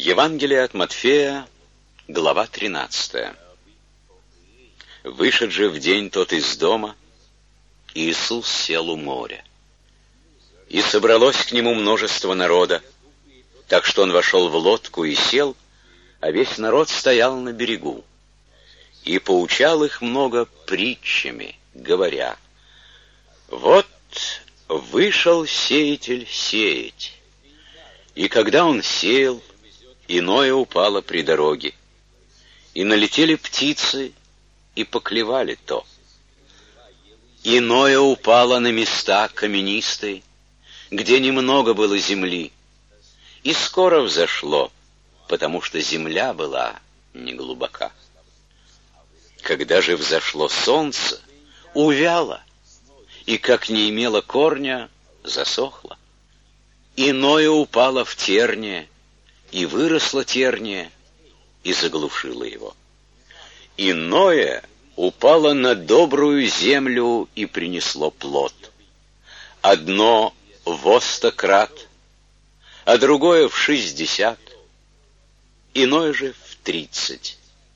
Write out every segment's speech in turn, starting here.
Евангелие от Матфея, глава 13. Вышед же в день тот из дома, Иисус сел у моря. И собралось к нему множество народа, так что он вошел в лодку и сел, а весь народ стоял на берегу. И поучал их много притчами, говоря: «Вот вышел сеятель сеять, и когда он сеял, иное упало при дороге, и налетели птицы, и поклевали то. Иное упало на места каменистые, где немного было земли, и скоро взошло, потому что земля была неглубока. Когда же взошло солнце, увяло, и, как не имело корня, засохло. Иное упало в терние, и выросло терние, и заглушило его. Иное упало на добрую землю и принесло плод. Одно во 100 крат, а другое в 60, иное же в 30.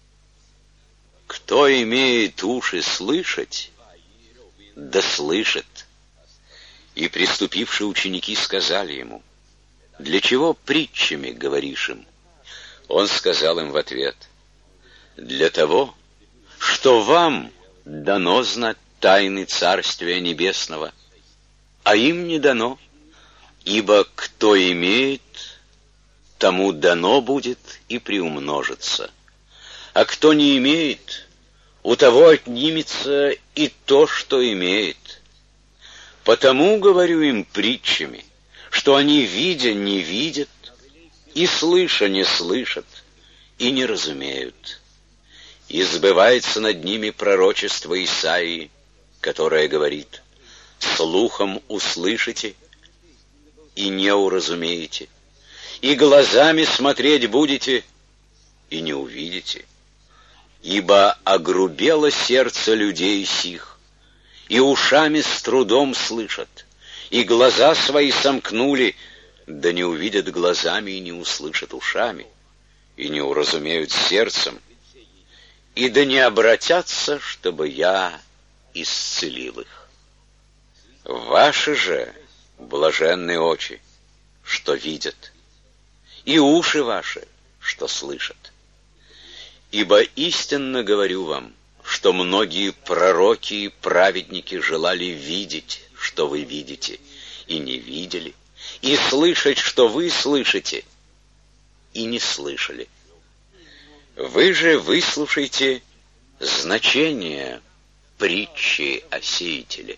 Кто имеет уши слышать, да слышит». И приступившие ученики сказали ему: «Для чего притчами говоришь им?» Он сказал им в ответ: «Для того, что вам дано знать тайны Царствия Небесного, а им не дано, ибо кто имеет, тому дано будет и приумножится, а кто не имеет, у того отнимется и то, что имеет. Потому говорю им притчами, что они, видя, не видят, и слыша, не слышат, и не разумеют. И сбывается над ними пророчество Исаии, которое говорит: слухом услышите, и не уразумеете, и глазами смотреть будете, и не увидите. Ибо огрубело сердце людей сих, и ушами с трудом слышат, и глаза свои сомкнули, да не увидят глазами и не услышат ушами, и не уразумеют сердцем, и да не обратятся, чтобы я исцелил их. Ваши же блаженные очи, что видят, и уши ваши, что слышат. Ибо истинно говорю вам, что многие пророки и праведники желали видеть, что вы видите, и не видели, и слышать, что вы слышите, и не слышали. Вы же выслушайте значение притчи о сеятеле.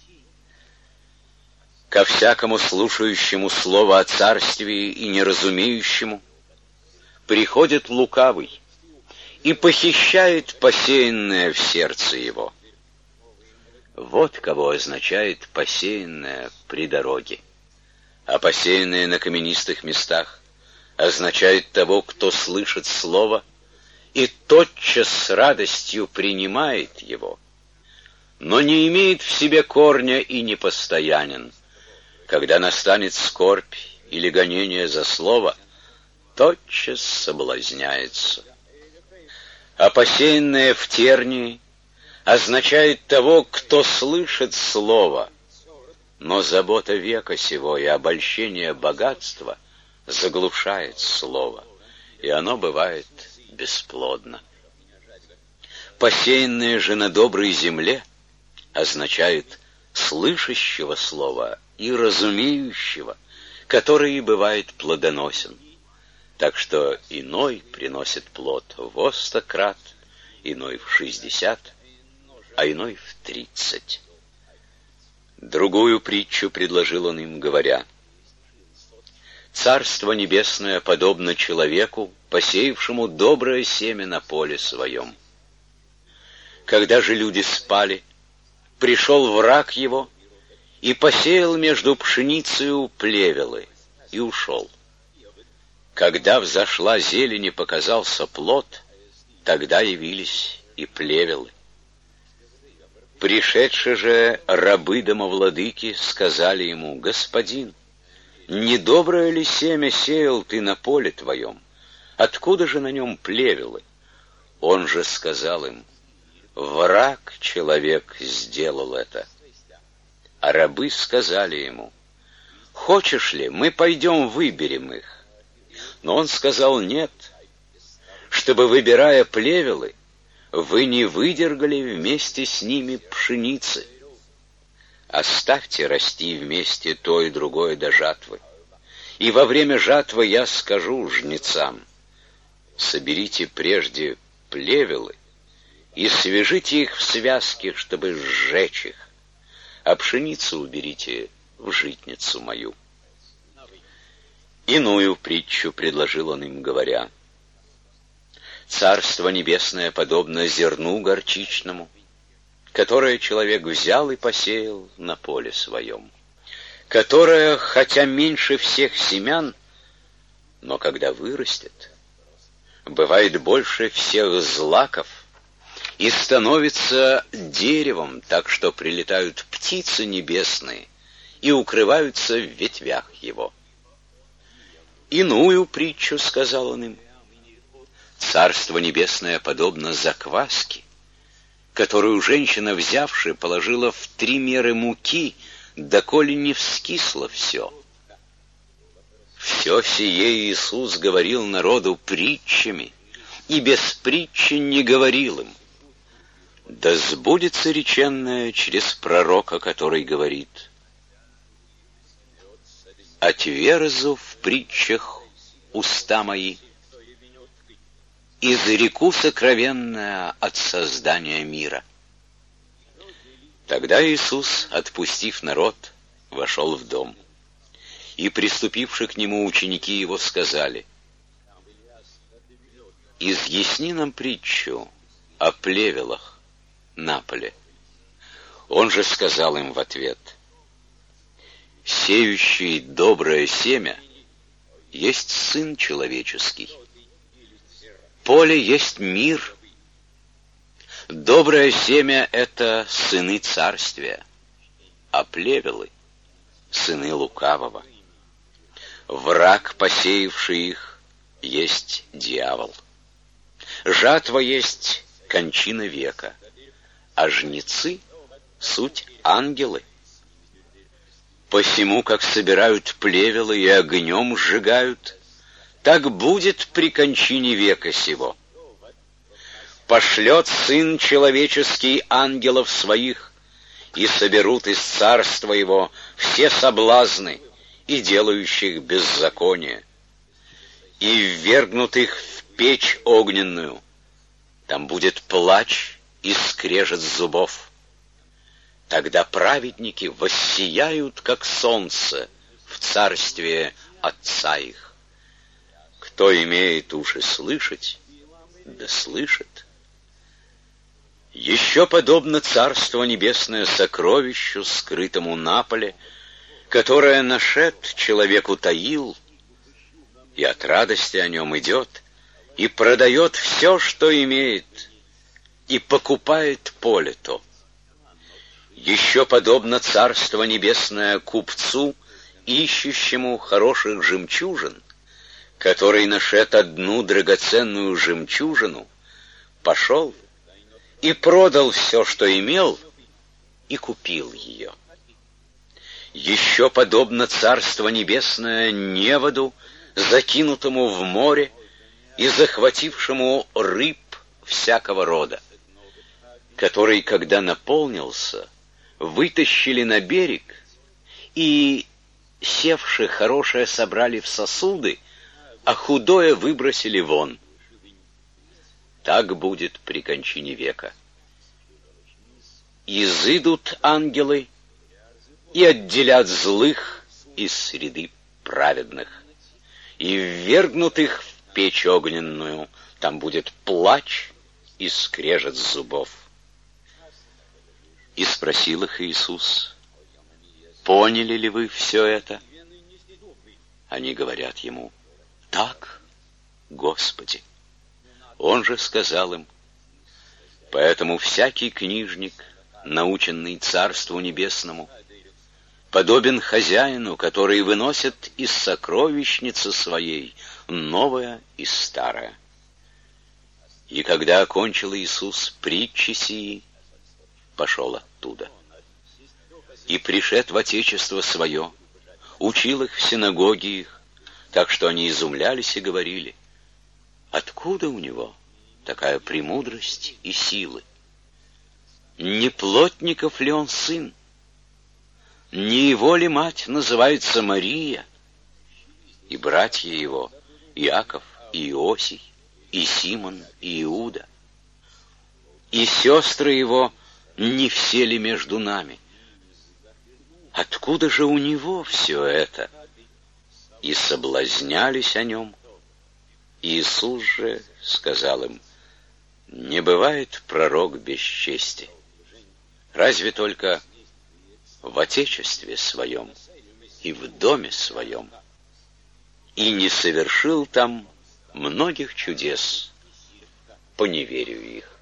Ко всякому слушающему слово о царствии и неразумеющему приходит лукавый и похищает посеянное в сердце его. Вот кого означает посеянное при дороге. А посеянное на каменистых местах означает того, кто слышит слово и тотчас с радостью принимает его, но не имеет в себе корня и непостоянен. Когда настанет скорбь или гонение за слово, тотчас соблазняется. А посеянное в тернии означает того, кто слышит слово, но забота века сего и обольщение богатства заглушает слово, и оно бывает бесплодно. Посеянное же на доброй земле означает слышащего слова и разумеющего, который и бывает плодоносен. Так что иной приносит плод во 100 крат, иной в 60, а иной в 30. Другую притчу предложил он им, говоря: «Царство небесное подобно человеку, посеявшему доброе семя на поле своем. Когда же люди спали, пришел враг его и посеял между пшеницею плевелы и ушел. Когда взошла зелень и показался плод, тогда явились и плевелы. Пришедшие же рабы домовладыки сказали ему: Господин, недоброе ли семя сеял ты на поле твоем? Откуда же на нем плевелы? Он же сказал им: враг человек сделал это. А рабы сказали ему: хочешь ли, мы пойдем выберем их? Но он сказал: нет, чтобы, выбирая плевелы, вы не выдергали вместе с ними пшеницы. Оставьте расти вместе то и другое до жатвы. И во время жатвы я скажу жнецам: соберите прежде плевелы и свяжите их в связки, чтобы сжечь их, а пшеницу уберите в житницу мою. Иную притчу предложил он им, говоря: Царство Небесное подобно зерну горчичному, которое человек взял и посеял на поле своем, которое, хотя меньше всех семян, но когда вырастет, бывает больше всех злаков и становится деревом, так что прилетают птицы небесные и укрываются в ветвях его. Иную притчу сказал он им: Царство Небесное подобно закваске, которую женщина, взявши, положила в 3 меры муки, доколе не вскисло все. Все сие Иисус говорил народу притчами, и без притчи не говорил им. Да сбудется реченное через пророка, который говорит: отверзу в притчах уста мои, изреку сокровенное от создания мира. Тогда Иисус, отпустив народ, вошел в дом. И приступивши к нему ученики его сказали: изъясни нам притчу о плевелах на поле. Он же сказал им в ответ: сеющий доброе семя есть Сын Человеческий. Поле есть мир. Доброе семя — это сыны царствия, а плевелы — сыны лукавого. Враг, посеявший их, есть дьявол. Жатва есть кончина века, а жнецы — суть ангелы. Посему, как собирают плевелы и огнем сжигают, так будет при кончине века сего. Пошлет Сын Человеческий ангелов своих, и соберут из царства его все соблазны и делающих беззаконие, и ввергнут их в печь огненную. Там будет плач и скрежет зубов. Тогда праведники воссияют, как солнце, в царстве Отца их. Кто имеет уши слышать, да слышит. Еще подобно Царство Небесное сокровищу, скрытому на поле, которое нашед человек утаил, и от радости о нем идет, и продает все, что имеет, и покупает поле то. Еще подобно Царство Небесное купцу, ищущему хороших жемчужин, который нашед одну драгоценную жемчужину, пошел и продал все, что имел, и купил ее. Еще подобно Царство Небесное неводу, закинутому в море и захватившему рыб всякого рода, который, когда наполнился, вытащили на берег и, севши, хорошее собрали в сосуды, а худое выбросили вон. Так будет при кончине века. Изыдут ангелы и отделят злых из среды праведных, и ввергнут их в печь огненную. Там будет плач и скрежет зубов. И спросил их Иисус: поняли ли вы все это? Они говорят ему: так, Господи. Он же сказал им: поэтому всякий книжник, наученный Царству Небесному, подобен хозяину, который выносит из сокровищницы своей новое и старое. И когда окончил Иисус притчи сии, пошел оттуда. И пришед в Отечество свое, учил их в синагоге их, так что они изумлялись и говорили: откуда у него такая премудрость и силы? Не плотников ли он сын? Не его ли мать называется Мария? И братья его Иаков и Иосий, и Симон, и Иуда? И сестры его не все ли между нами? Откуда же у него все это? И соблазнялись о нем. Иисус же сказал им: не бывает пророк без чести, разве только в отечестве своем и в доме своем. И не совершил там многих чудес по неверию их.